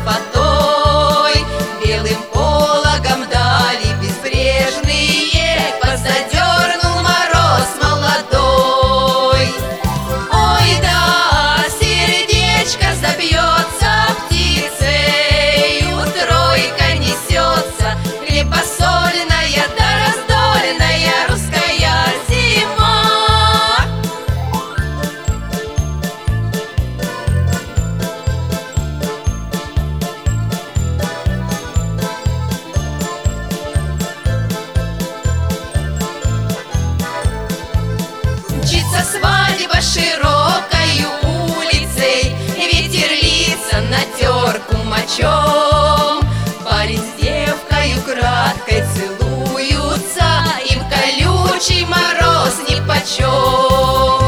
водой, белым пологом дали безбрежные подзадернул мороз молодой. Ой, да, сердечко забьется птицею, тройка несется, хлебосольная да раздольная русская зима. Мчится свадьба широкою улицей, ветер лица натер кумачом. Парень с девкою краткой целуются, им колючий мороз нипочем.